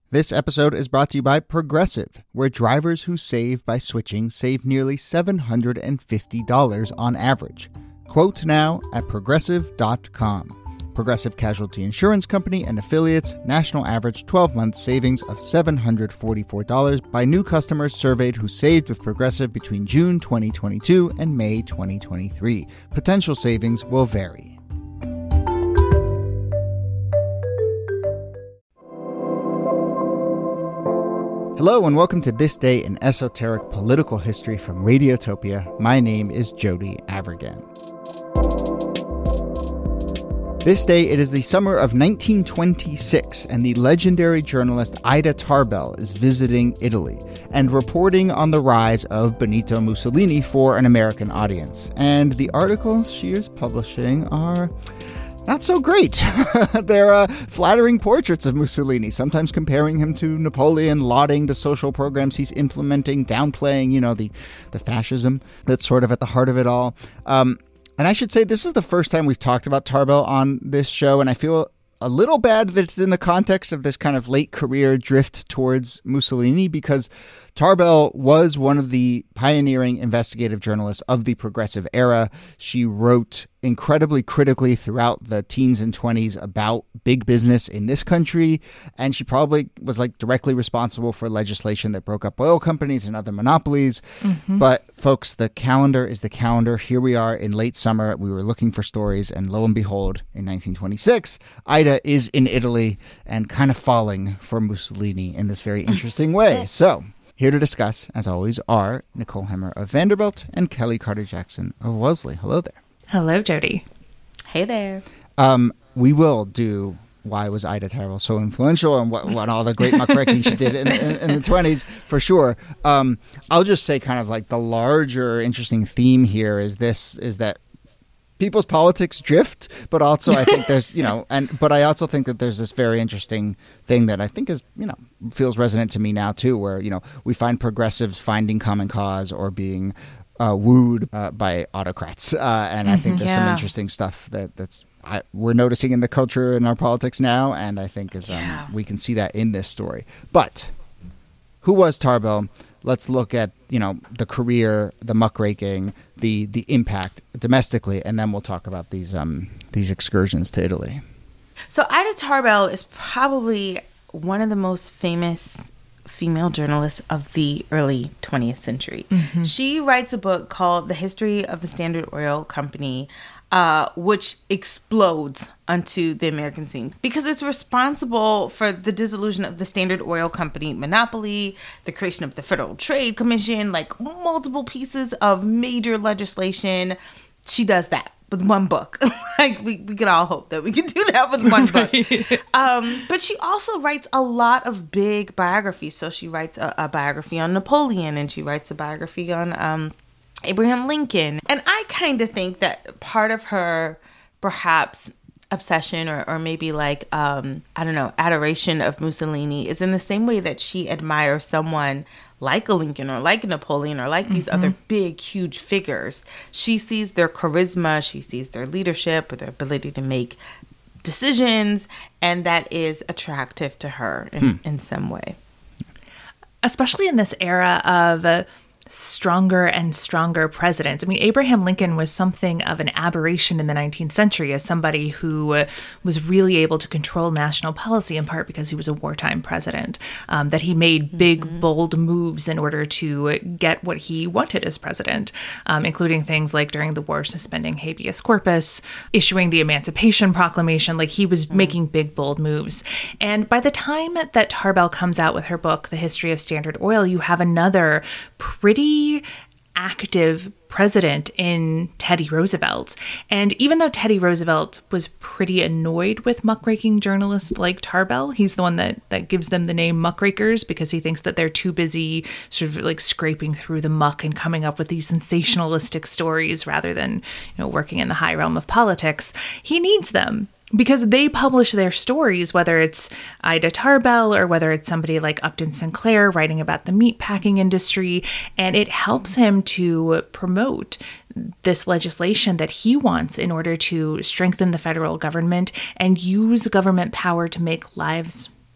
This episode is brought to you by Progressive, where drivers who save by switching save nearly $750 on average. Quote now at Progressive.com. Progressive Casualty Insurance Company and affiliates, national average 12-month savings of $744 by new customers surveyed who saved with Progressive between June 2022 and May 2023. Potential savings will vary. Hello and welcome to This Day in Esoteric Political History from Radiotopia. My name is Jody Avirgan. This day, it is the summer of 1926, and the legendary journalist Ida Tarbell is visiting Italy and reporting on the rise of Benito Mussolini for an American audience. And the articles she is publishing are not so great. They're flattering portraits of Mussolini, sometimes comparing him to Napoleon, lauding the social programs he's implementing, downplaying, the fascism that's sort of at the heart of it all. And I should say this is the first time we've talked about Tarbell on this show, and I feel a little bad that it's in the context of this kind of late career drift towards Mussolini, because Tarbell was one of the pioneering investigative journalists of the Progressive era. She wrote incredibly critically throughout the teens and 20s about big business in this country, and she probably was directly responsible for legislation that broke up oil companies and other monopolies. But folks, the calendar is the calendar. Here we are in late summer. We were looking for stories, and lo and behold, in 1926, Ida is in Italy and kind of falling for Mussolini in this very interesting way. So here to discuss, as always, are Nicole Hemmer of Vanderbilt and Kelly Carter-Jackson of Wellesley. Hello there. Hello, Jody. Hey there. We will do why was Ida Tarbell so influential and what all the great muckraking she did in the 20s, for sure. I'll just say kind of the larger interesting theme here is that people's politics drift, but also I think there's, but I also think that there's this very interesting thing that I think is, feels resonant to me now too, where, we find progressives finding common cause or being wooed by autocrats. And I think there's some interesting stuff we're noticing in the culture and our politics now. And I think we can see that in this story. But who was Tarbell? Let's look at, the career, the muckraking, the impact domestically, and then we'll talk about these excursions to Italy. So Ida Tarbell is probably one of the most famous female journalists of the early 20th century. She writes a book called The History of the Standard Oil Company, which explodes onto the American scene because it's responsible for the dissolution of the Standard Oil Company monopoly, the creation of the Federal Trade Commission, multiple pieces of major legislation. She does that with one book. We could all hope that we could do that with one book. But she also writes a lot of big biographies. So she writes a biography on Napoleon, and she writes a biography on Abraham Lincoln. And I kind of think that part of her, perhaps, obsession or maybe adoration of Mussolini is in the same way that she admires someone like a Lincoln or like a Napoleon or like these other big, huge figures. She sees their charisma, she sees their leadership or their ability to make decisions, and that is attractive to her in some way. Especially in this era of stronger and stronger presidents. I mean, Abraham Lincoln was something of an aberration in the 19th century as somebody who was really able to control national policy, in part because he was a wartime president, that he made big, bold moves in order to get what he wanted as president, including things like during the war suspending habeas corpus, issuing the Emancipation Proclamation. He was making big, bold moves. And by the time that Tarbell comes out with her book, The History of Standard Oil, you have another pretty active president in Teddy Roosevelt. And even though Teddy Roosevelt was pretty annoyed with muckraking journalists like Tarbell, he's the one that gives them the name muckrakers because he thinks that they're too busy sort of scraping through the muck and coming up with these sensationalistic stories rather than, working in the high realm of politics. He needs them because they publish their stories, whether it's Ida Tarbell or whether it's somebody like Upton Sinclair writing about the meatpacking industry, and it helps him to promote this legislation that he wants in order to strengthen the federal government and use government power to make lives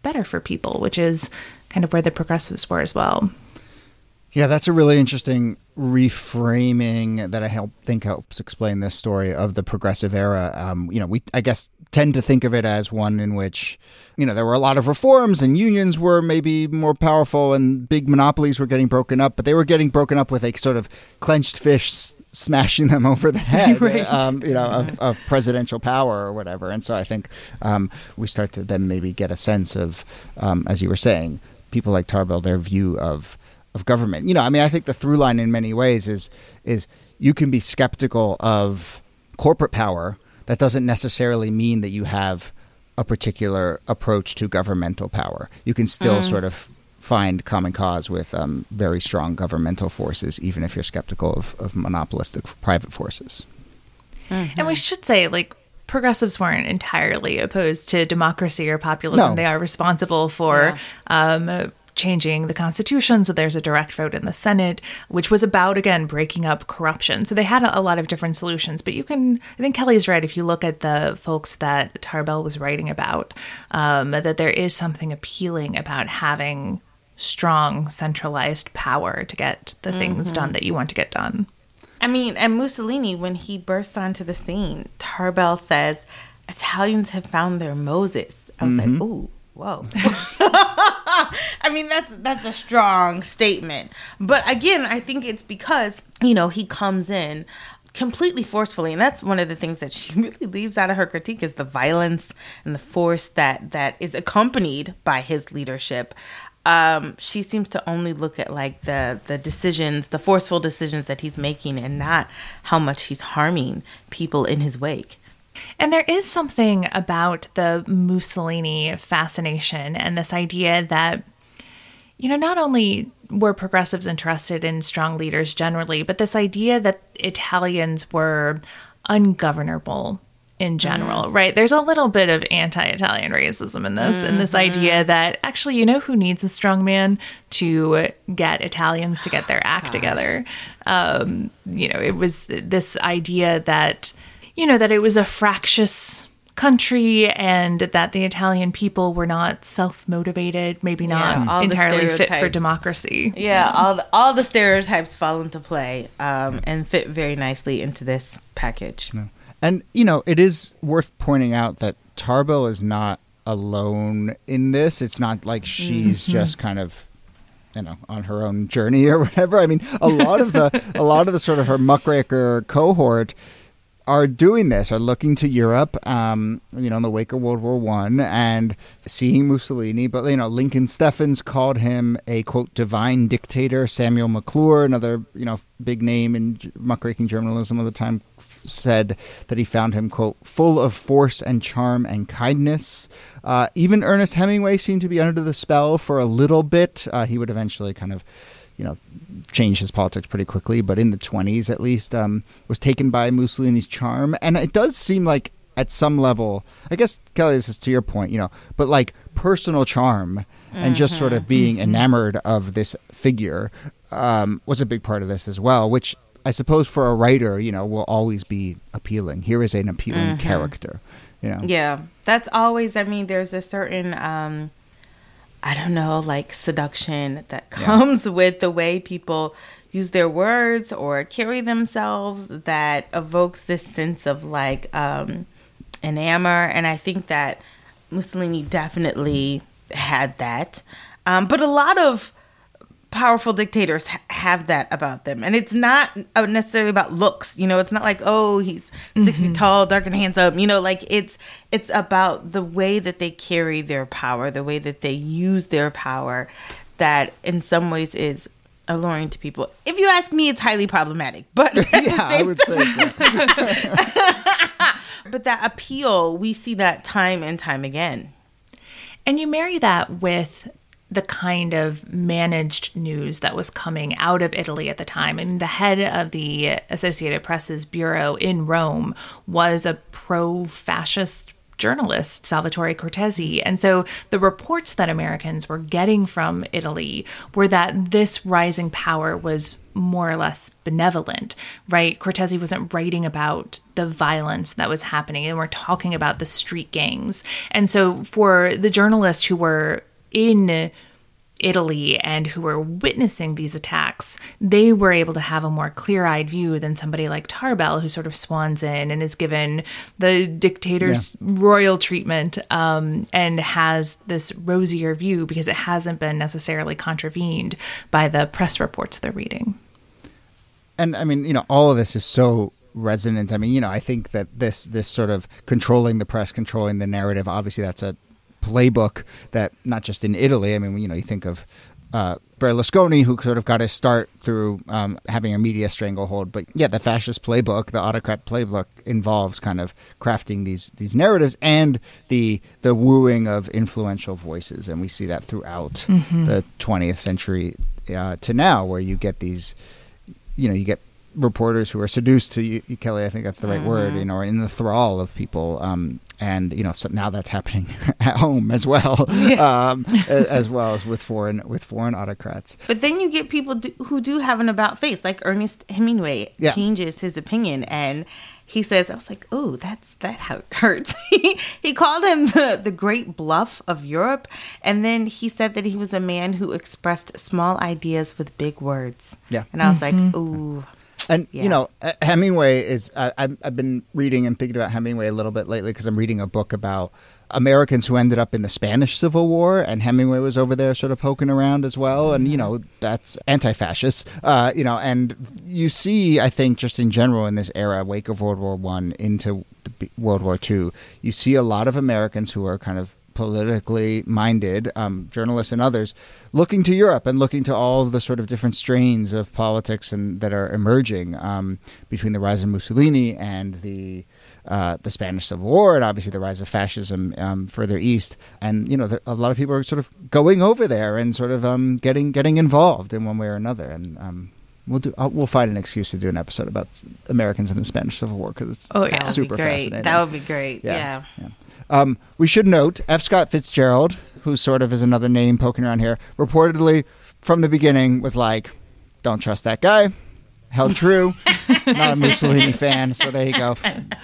better for people, which is kind of where the progressives were as well. Yeah, that's a really interesting reframing that I think helps explain this story of the progressive era. We, I guess, tend to think of it as one in which, there were a lot of reforms and unions were maybe more powerful and big monopolies were getting broken up, but they were getting broken up with a sort of clenched fist smashing them over the head, right. of presidential power or whatever. And so I think we start to then maybe get a sense of, as you were saying, people like Tarbell, their view of government. I think the through line in many ways is you can be skeptical of corporate power. That doesn't necessarily mean that you have a particular approach to governmental power. You can still sort of find common cause with very strong governmental forces, even if you're skeptical of monopolistic private forces. Mm-hmm. And we should say, progressives weren't entirely opposed to democracy or populism. No. They are responsible for changing the Constitution, so there's a direct vote in the Senate, which was about, again, breaking up corruption. So they had a lot of different solutions. But I think Kelly's right, if you look at the folks that Tarbell was writing about, that there is something appealing about having strong, centralized power to get the things done that you want to get done. And Mussolini, when he bursts onto the scene, Tarbell says, Italians have found their Moses. I was like, ooh, whoa. That's a strong statement. But again, I think it's because, he comes in completely forcefully. And that's one of the things that she really leaves out of her critique is the violence and the force that is accompanied by his leadership. She seems to only look at the decisions, the forceful decisions that he's making and not how much he's harming people in his wake. And there is something about the Mussolini fascination and this idea that, not only were progressives interested in strong leaders generally, but this idea that Italians were ungovernable in general, right? There's a little bit of anti-Italian racism in this idea that actually, who needs a strong man to get Italians to get their act together? It was this idea that, that it was a fractious country and that the Italian people were not self-motivated, maybe not entirely fit for democracy. Yeah, all the stereotypes fall into play and fit very nicely into this package. No. And, it is worth pointing out that Tarbell is not alone in this. It's not like she's just kind of, on her own journey or whatever. A lot of the sort of her muckraker cohort are doing this, are looking to Europe, in the wake of World War I and seeing Mussolini. But, Lincoln Steffens called him a, quote, divine dictator. Samuel McClure, another, big name in muckraking journalism of the time, said that he found him, quote, full of force and charm and kindness. Even Ernest Hemingway seemed to be under the spell for a little bit. He would eventually kind of, change his politics pretty quickly, but in the 1920s at least, was taken by Mussolini's charm. And it does seem like at some level, I guess, Kelly, this is to your point, but personal charm and just sort of being enamored of this figure was a big part of this as well, which I suppose for a writer, will always be appealing. Here is an appealing character, Yeah, that's always, there's a certain, seduction that comes with the way people use their words or carry themselves that evokes this sense of enamor. And I think that Mussolini definitely had that. But a lot of powerful dictators have that about them. And it's not necessarily about looks. It's not like, oh, he's 6 feet tall, dark and handsome. It's about the way that they carry their power, the way that they use their power that in some ways is alluring to people. If you ask me, it's highly problematic. But I would say so. But that appeal, we see that time and time again. And you marry that with the kind of managed news that was coming out of Italy at the time. And the head of the Associated Press's bureau in Rome was a pro-fascist journalist, Salvatore Cortese. And so the reports that Americans were getting from Italy were that this rising power was more or less benevolent, right? Cortese wasn't writing about the violence that was happening, and we're talking about the street gangs. And so for the journalists who were in Italy and who were witnessing these attacks, they were able to have a more clear-eyed view than somebody like Tarbell, who sort of swans in and is given the dictator's royal treatment, and has this rosier view because it hasn't been necessarily contravened by the press reports they're reading. And I mean, all of this is so resonant. I mean, I think that this sort of controlling the press, controlling the narrative, obviously that's a playbook that not just in Italy. I mean, you think of Berlusconi, who sort of got his start through having a media stranglehold. But yeah, the fascist playbook, the autocrat playbook, involves kind of crafting these narratives and the wooing of influential voices, and we see that throughout the 20th century to now, where you get these, you get reporters who are seduced to you, Kelly, I think that's the right word, or in the thrall of people. And so now that's happening at home as well, as well as with foreign autocrats. But then you get people who do have an about face, like Ernest Hemingway changes his opinion, and he says, "I was like, oh, that hurts." He called him the great bluff of Europe, and then he said that he was a man who expressed small ideas with big words. Yeah, and I was like, ooh. And, Hemingway is, I've been reading and thinking about Hemingway a little bit lately because I'm reading a book about Americans who ended up in the Spanish Civil War, and Hemingway was over there sort of poking around as well. And, that's anti-fascist, and you see, I think, just in general in this era, wake of World War I into World War II, you see a lot of Americans who are kind of politically minded, journalists and others, looking to Europe and looking to all of the sort of different strains of politics and that are emerging between the rise of Mussolini and the Spanish Civil War, and obviously the rise of fascism further east. And a lot of people are sort of going over there and sort of getting involved in one way or another. And we'll find an excuse to do an episode about Americans in the Spanish Civil War because it's super fascinating. That would be great. Yeah. We should note F. Scott Fitzgerald, who sort of is another name poking around here, reportedly from the beginning was like, don't trust that guy. Held true. Not a Mussolini fan, so there you go.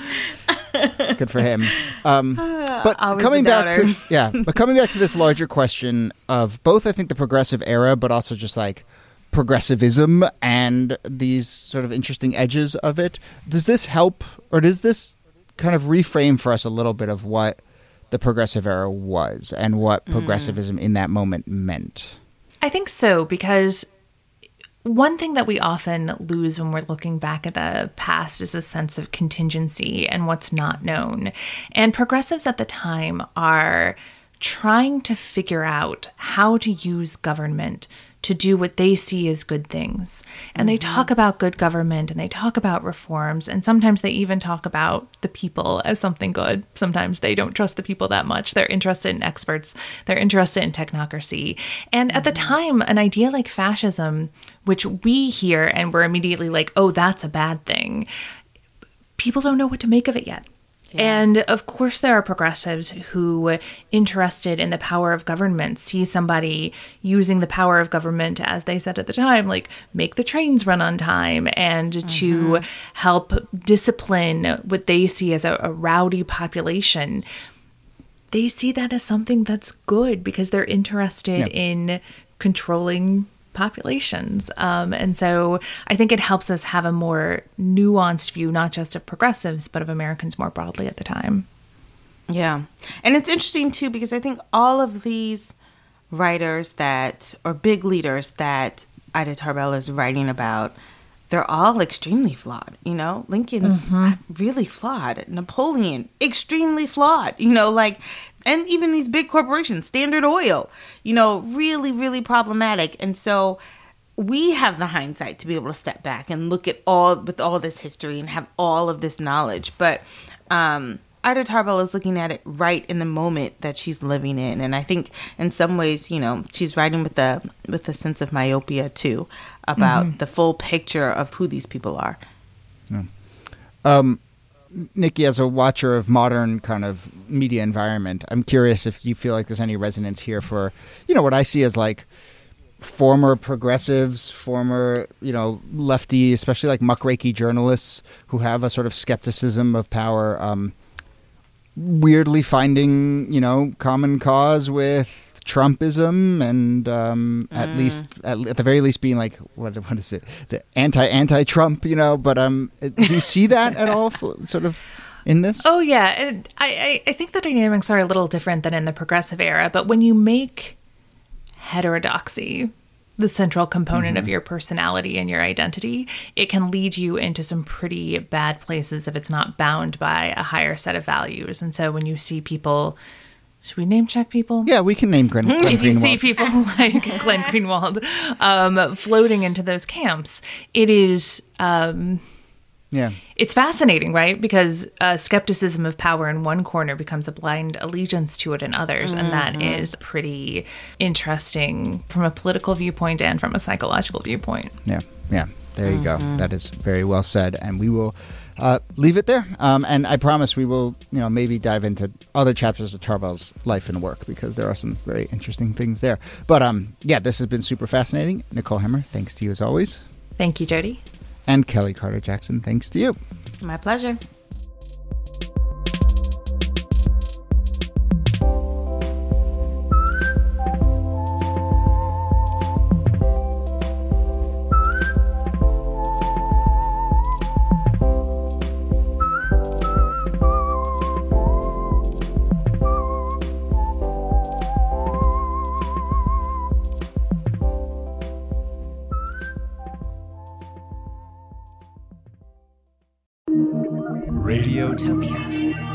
Good for him. But coming back to this larger question of both, I think, the progressive era, but also just like progressivism and these sort of interesting edges of it. Does this help, or does this kind of reframe for us a little bit of what the progressive era was and what progressivism in that moment meant? I think so, because one thing that we often lose when we're looking back at the past is a sense of contingency and what's not known. And progressives at the time are trying to figure out how to use government to do what they see as good things. And they talk about good government and they talk about reforms. And sometimes they even talk about the people as something good. Sometimes they don't trust the people that much. They're interested in experts. They're interested in technocracy. And at the time, an idea like fascism, which we hear and we're immediately like, oh, that's a bad thing, people don't know what to make of it yet. Yeah. And of course, there are progressives who, interested in the power of government, see somebody using the power of government, as they said at the time, like make the trains run on time and to help discipline what they see as a rowdy population. They see that as something that's good because they're interested in controlling populations. And so I think it helps us have a more nuanced view, not just of progressives, but of Americans more broadly at the time. Yeah. And it's interesting, too, because I think all of these writers or big leaders that Ida Tarbell is writing about, they're all extremely flawed. Lincoln's really flawed. Napoleon, extremely flawed. And even these big corporations, Standard Oil, really, really problematic. And so we have the hindsight to be able to step back and look at all this history and have all of this knowledge. But Ida Tarbell is looking at it right in the moment that she's living in. And I think in some ways, she's writing with a sense of myopia, too, about the full picture of who these people are. Yeah. Nikki, as a watcher of modern kind of media environment, I'm curious if you feel like there's any resonance here for, what I see as like former progressives, former, lefty, especially like muckraky journalists who have a sort of skepticism of power, weirdly finding, common cause with Trumpism and at the very least being like what is it, the anti-Trump, but do you see that at all sort of in this? Oh yeah, and I think the dynamics are a little different than in the progressive era, but when you make heterodoxy the central component of your personality and your identity, it can lead you into some pretty bad places if it's not bound by a higher set of values. And so when you see people, should we name check people? Yeah, we can name Glenn Greenwald. If you see people like Glenn Greenwald floating into those camps, it is... It's fascinating, right? Because skepticism of power in one corner becomes a blind allegiance to it in others. And that is pretty interesting from a political viewpoint and from a psychological viewpoint. Yeah. There you go. That is very well said. And we will leave it there. And I promise we will, maybe dive into other chapters of Tarbell's life and work because there are some very interesting things there. But this has been super fascinating. Nicole Hemmer, thanks to you as always. Thank you, Jody. And Kelly Carter Jackson, thanks to you. My pleasure. Radiotopia.